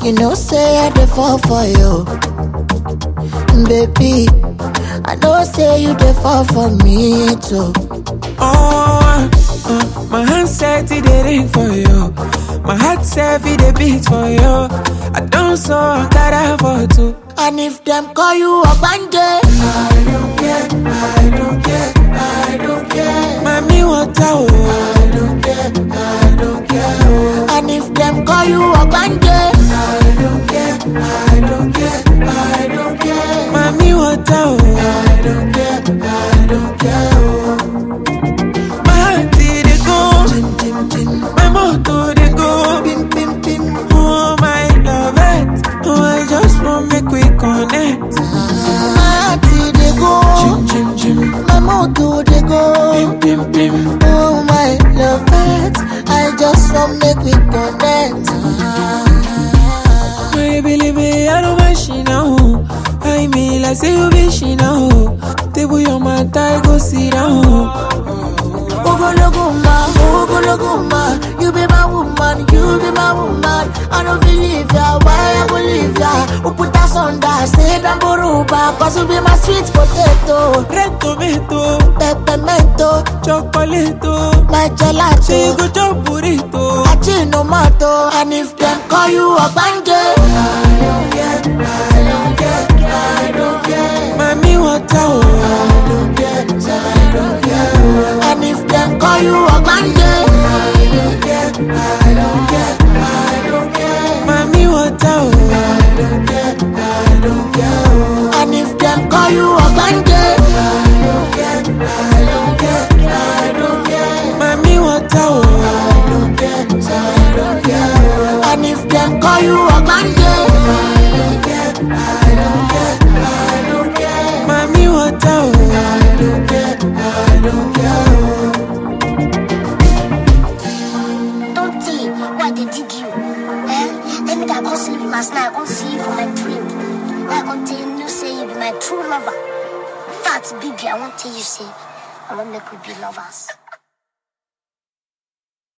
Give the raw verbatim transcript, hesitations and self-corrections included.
You know say I dey fall for you, baby. I know say you dey fall for me too. Oh, uh, my hand said it dey ring for you. My heart said it dey beat for you. I don't so that for two. And if them call you a bandit, I don't care, I don't care, I don't care. Mami, what I I don't care, I don't care. And if them call you a bandit, I don't care, I don't care, I don't care. Mami, what I I don't care, I don't care. My heart did it go, Tim, tim, tim. my motor did go, Pim, pim, pim. oh my love it. Oh, I just want make we connect. My heart dey go, Chim, chim, chim. my motor dey go. Pim, pim, pim. Oh my love it, I just want make we connect. My baby, I don't mind she now. I mean, like say you be she now. Table your mat, I go sit down. Ogologuma, Ogologuma, you be my woman, you be my woman. I don't believe ya, why I will leave ya? Who put us on that, say that boruba, cause you be my sweet potato. Red tomato, Peppermento, chocolate, my gelato. say go chop burrito. Achinomato, and if them call you a bandit, I don't care, I don't care, I don't care. Mami, what I I don't care, I don't care. And if them call you a bandit, I don't care, I don't care, I don't care. Mami, what I I don't care, I don't care. And if them call you a bandit, I don't care, I don't care, I don't care. Mami, what I I don't care, I don't care. And if them call you a bandit, I don't care, I don't care, I don't care. Mami, what I I don't care, I don't care. Don't tell why they dig you. Eh? Let me that go sleep last night. I go see you for my dream. I go tell you, say you be my true lover. Fat baby, I won't tell you, say I won't make we be lovers.